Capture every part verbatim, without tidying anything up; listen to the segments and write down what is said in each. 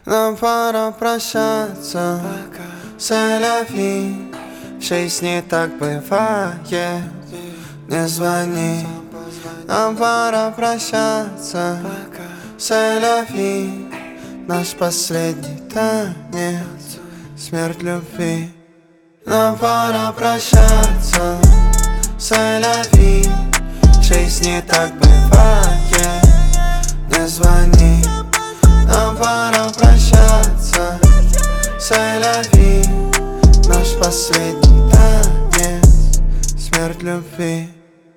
Нам пора прощаться, сэляви. В жизни так бывает, не звони. Нам пора прощаться, сэляви. Наш последний танец, смерть любви. Нам пора прощаться, сэляви. В жизни так бывает, не звони. Нам пора прощаться, сэляви. Наш последний танец, смерть любви.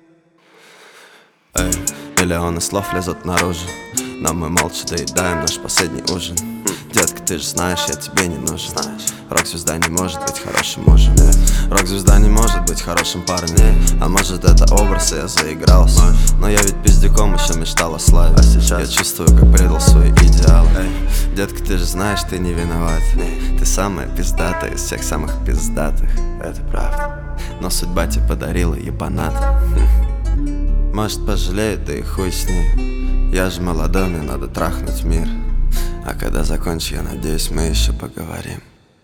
Эй, миллионы слов лезут наружу, но мы молча доедаем наш последний ужин. Детка, ты же знаешь, я тебе не нужен. Рок-звезда не может быть хорошим мужем. Рок-звезда не может быть хорошим парнем. А может это образ, и я заигрался. Но я ведь пиздюком еще мечтал о славе. А сейчас я чувствую, как предал свои идеалы. Эй, детка, ты же знаешь, ты не виноват. Ты самая пиздатая из всех самых пиздатых. Это правда. Но судьба тебе подарила ебанат. Может пожалеют, да и хуй с ней. Я же молодой, мне надо трахнуть мир. А когда закончу, я надеюсь, мы еще поговорим.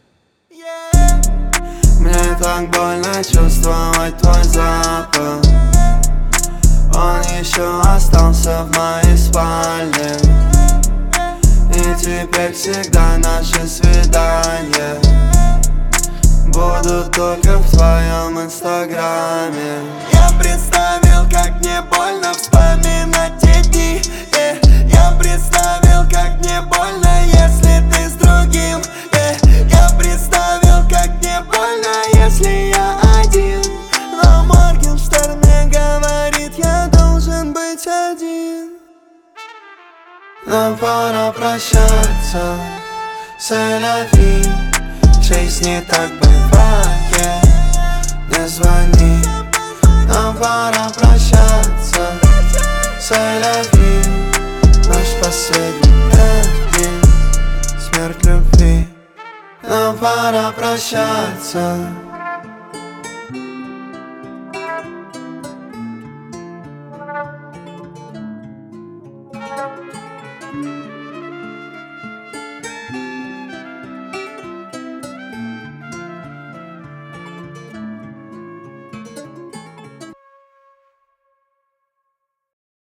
Мне так больно чувствовать твой запах. Он еще остался в моей спальне. И теперь всегда наши свидания будут только в твоем инстаграме. Я представил, как мне больно вспоминать те дни. yeah. Я представил, как мне больно, если ты с другим. yeah. Я представил, как мне больно, если я один. Но Моргенштерн мне говорит, я должен быть один. Нам пора прощаться, сэляви. В жизни так бывает, не звони. Нам пора прощаться, сэляви. Наш последний танец, смерть любви. Нам пора прощаться.